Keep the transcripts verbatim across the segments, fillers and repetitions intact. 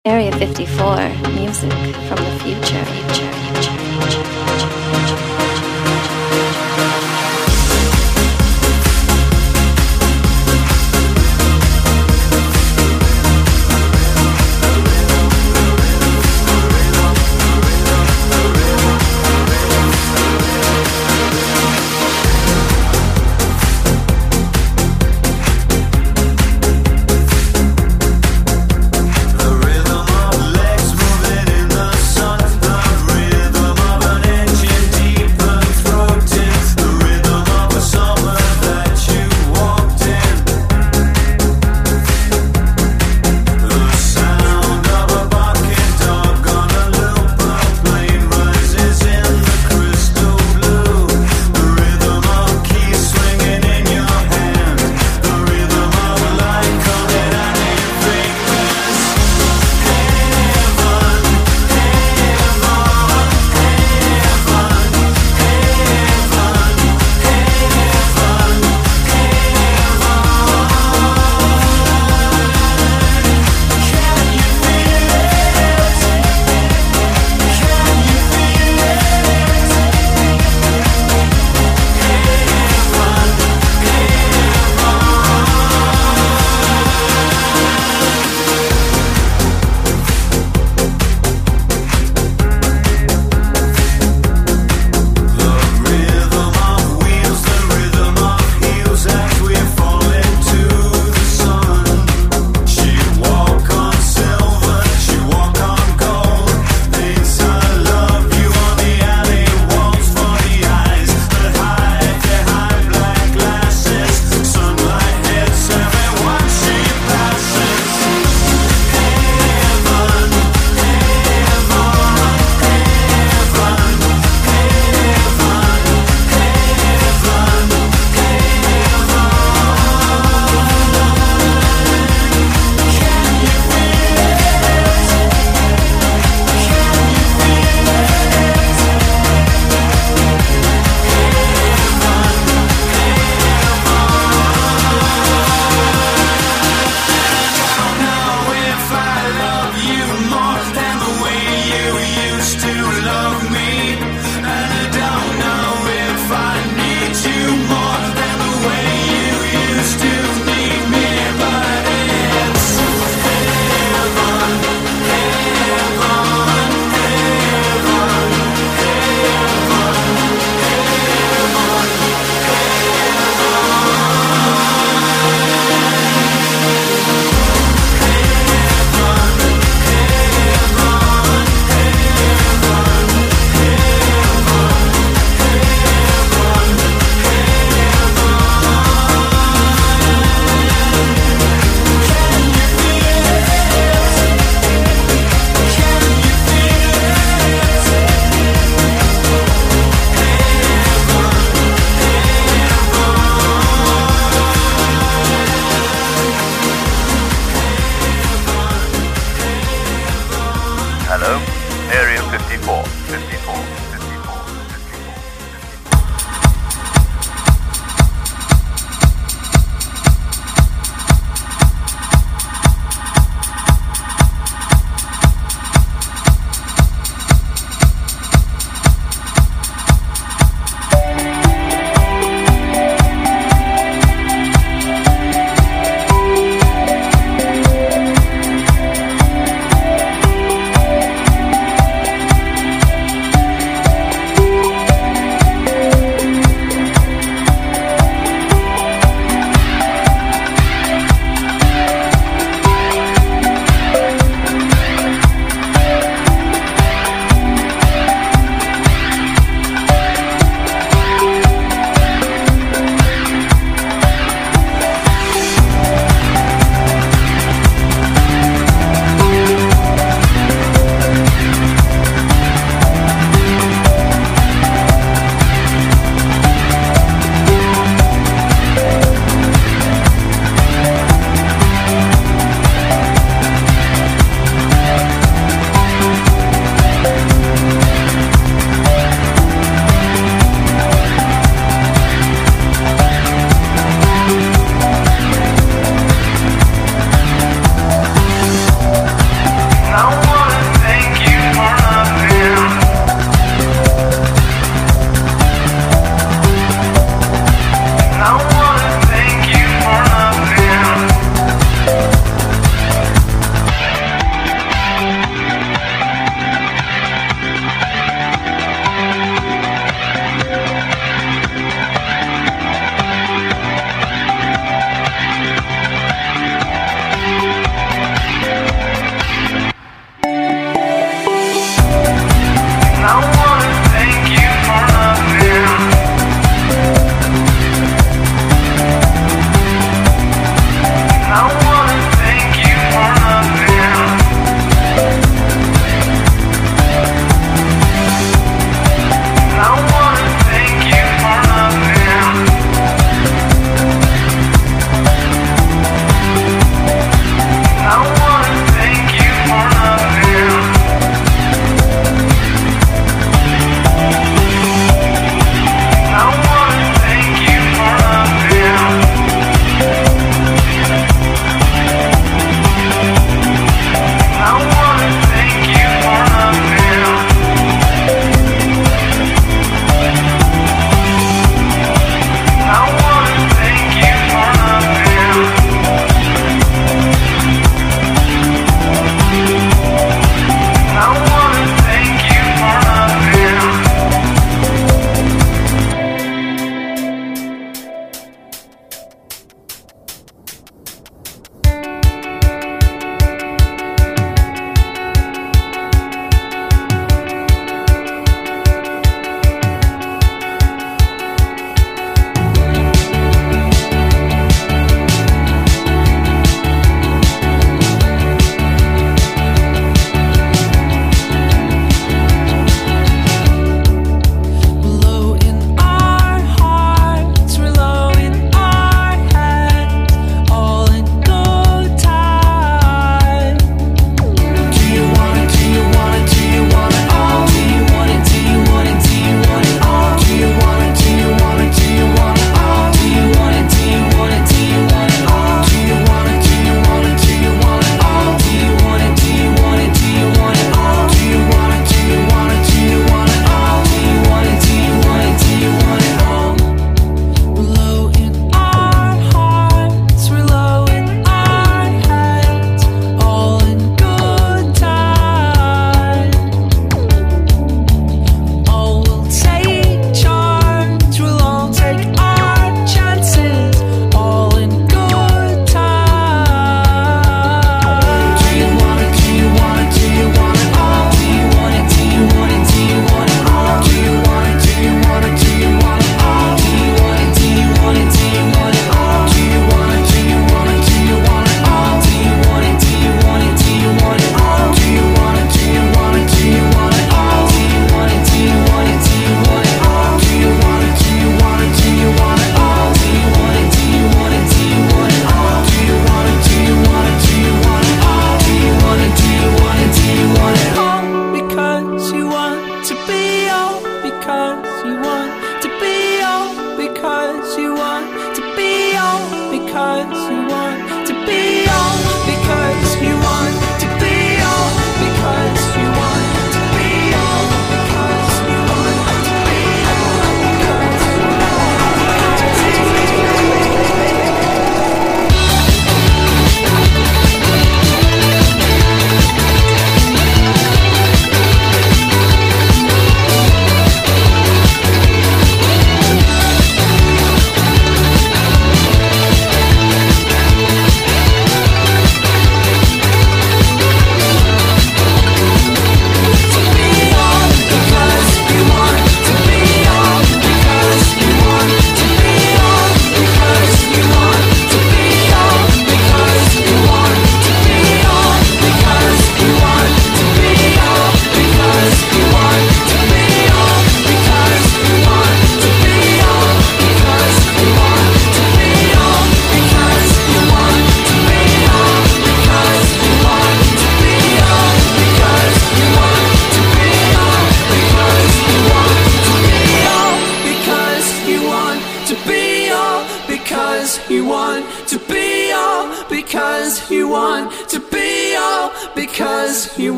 Area fifty-four, music from the future. future, future, future, future.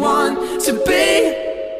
want to be.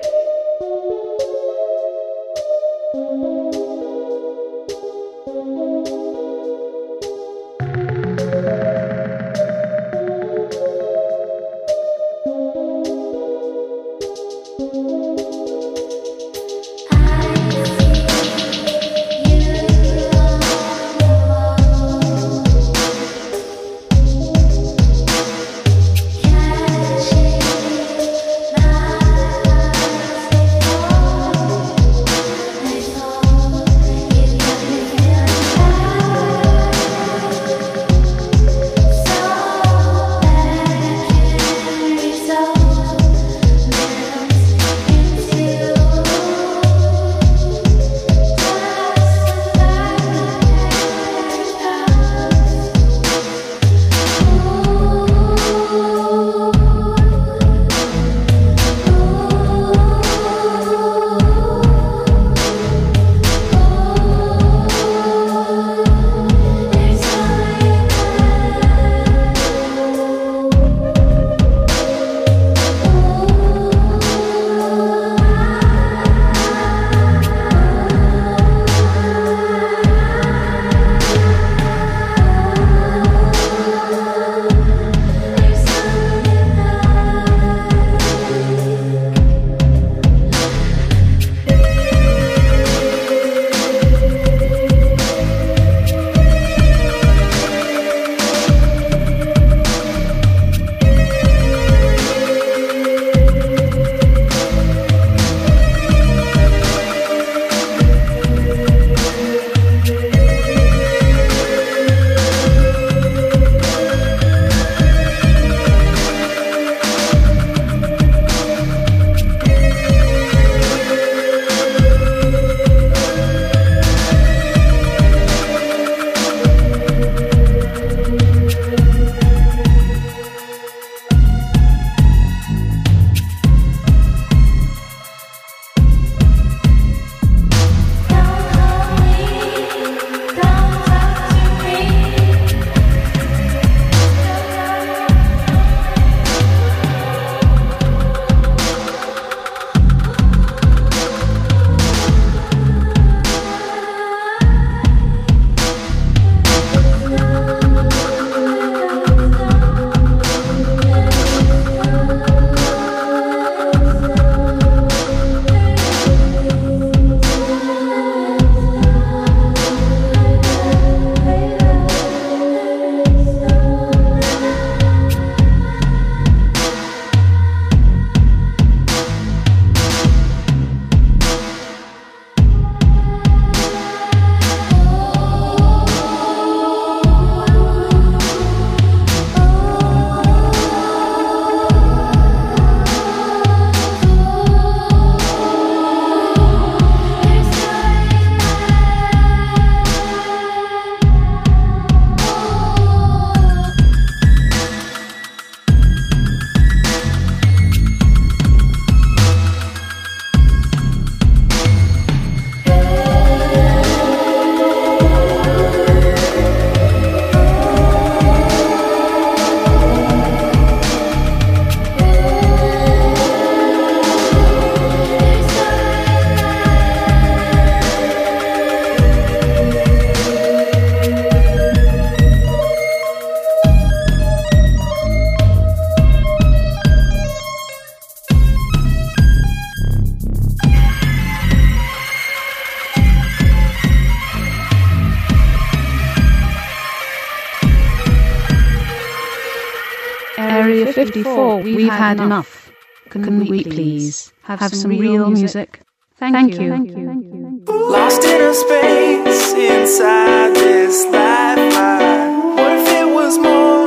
Area fifty-four, we've, we've had, had enough. Can, Can we please have, have some, some real music? music? Thank, Thank you. you. Thank you. Thank you. Lost in a space inside this lifeline. What if it was more?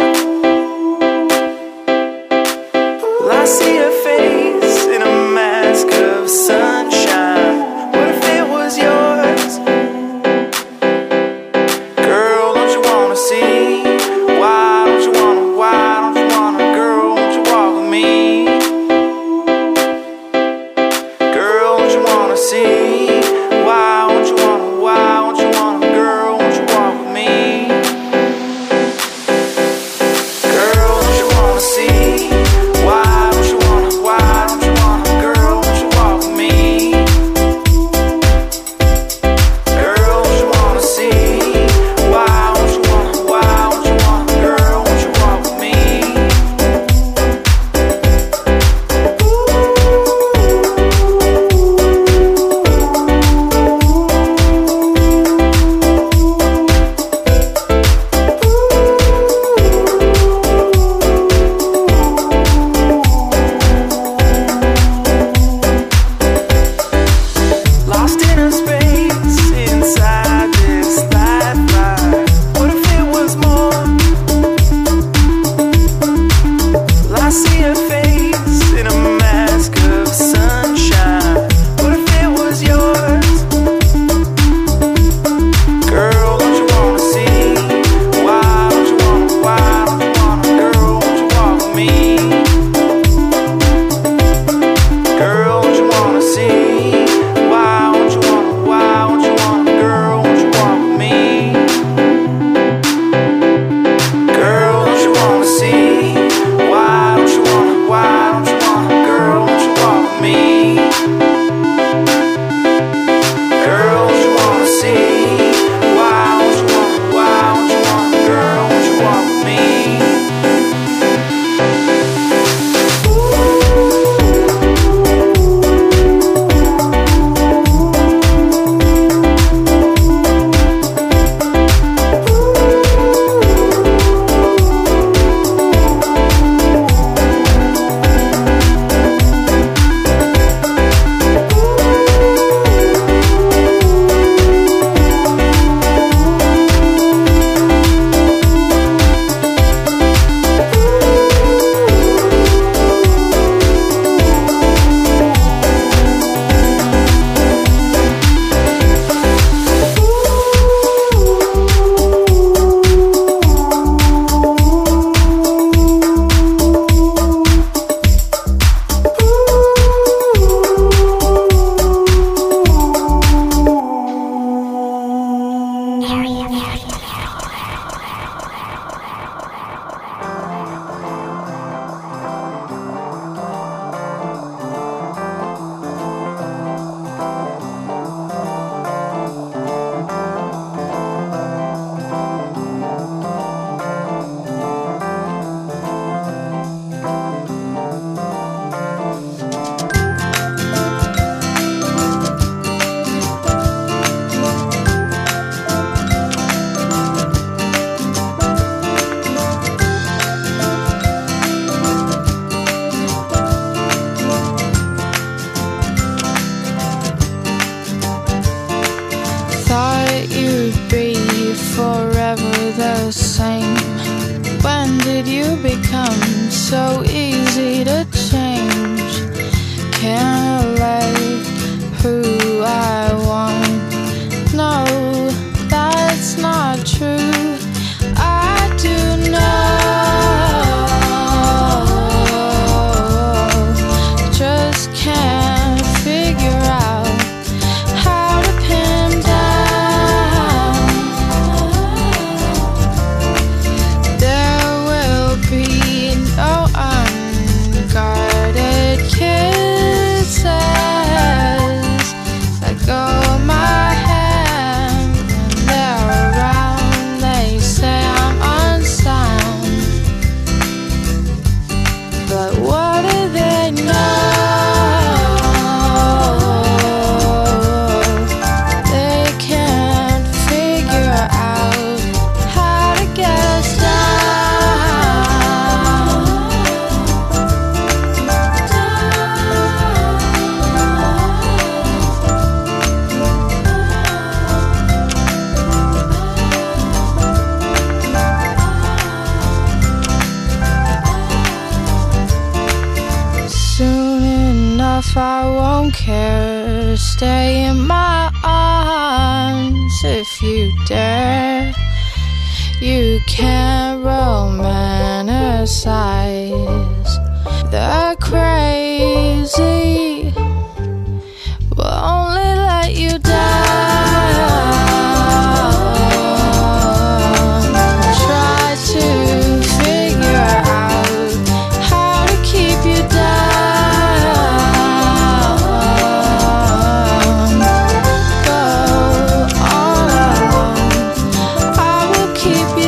Well, I see a face in a mask of sunshine. What if it was yours? Girl, don't you wanna see? Why don't you wanna, why don't you wanna? Girl, won't you walk with me? Girl, don't you wanna see? Why won't you wanna, why won't you wanna? Girl, won't you walk with me? Girl, don't you wanna see? Why don't you wanna, why so easy to change. Can't let who I want. No, that's not true. I do know, just can't figure out how to pin down. There will be no unguarded kisses that go my hand when they're around. They say I'm unsound, but what do they know? They can't figure out how to get us Soon enough I won't care. Stay in my arms if you dare. You can't romanticize the crazy. Will only let you down. Try to figure out how to keep you down. Go all alone, I will keep you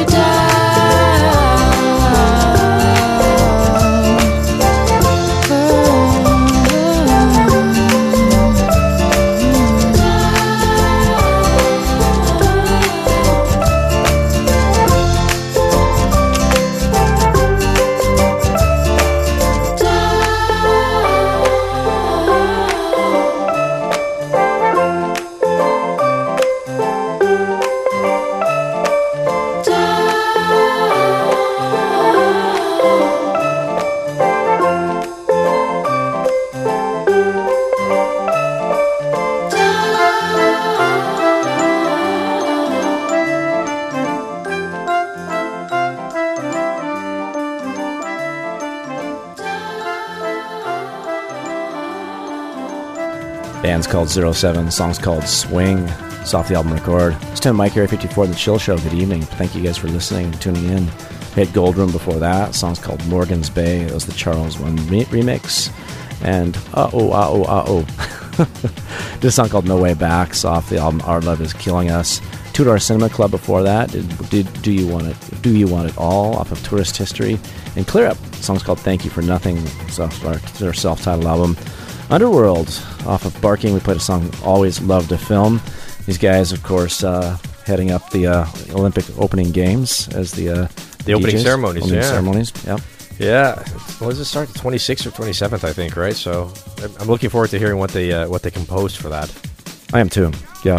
Band's called Zero Seven, song's called Swing. It's off the album Record. It's Tim and Mike, Area fifty-four, The Chill Show. Good evening. Thank you guys for listening and tuning in. We had Gold Room before that. Song's called Morgan's Bay. It was the Charles One re- remix. And uh-oh, uh-oh, uh-oh. This song called No Way Back. It's off the album Our Love Is Killing Us. Two Door Cinema Club before that. Did, did Do You Want It Do You Want It All off of Tourist History. And Clear Up. The song's called Thank You For Nothing. It's off our, their self-titled album. Underworld off of Barking. We played a song Always Loved to Film. These guys, of course, uh, heading up the uh, Olympic opening games as the uh, the opening D Js. ceremonies. Opening yeah, ceremonies. Yep. Yeah. When does it start? The twenty-sixth or twenty-seventh, I think. Right. So I'm looking forward to hearing what they uh, what they composed for that. I am too. Yeah.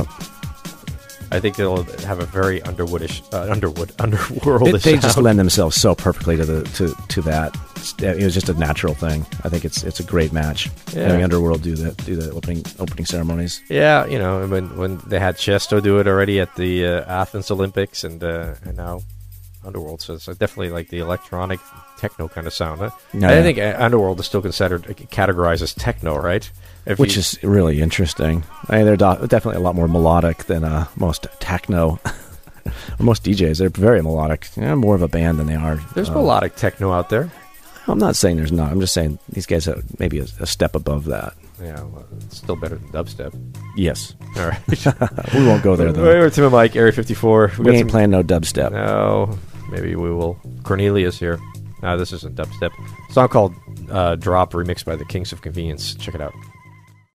I think they'll have a very Underwoodish, uh, Underwood, Underworld. It, they just lend themselves so perfectly to the to, to that. It was just a natural thing. I think it's it's a great match. Yeah. Having Underworld do the do the opening opening ceremonies. Yeah, you know, when when they had Chesto do it already at the uh, Athens Olympics, and uh, and now Underworld. So it's definitely like the electronic techno kind of sound. Huh? No, I yeah. think Underworld is still considered categorized as techno, right? If Which you, is really interesting. I mean, they're do- definitely a lot more melodic than uh, most techno. Or most D Js. They're very melodic. They're more of a band than they are. There's uh, melodic techno out there. I'm not saying there's not. I'm just saying these guys are maybe a, a step above that. Yeah, well, it's still better than dubstep. Yes. All right. We won't go there, though. We're Tim and Mike, Area fifty-four. We, got ain't some- playing no dubstep. No, maybe we will. Cornelius here. No, this isn't dubstep. Song called uh, Drop, remixed by the Kings of Convenience. Check it out.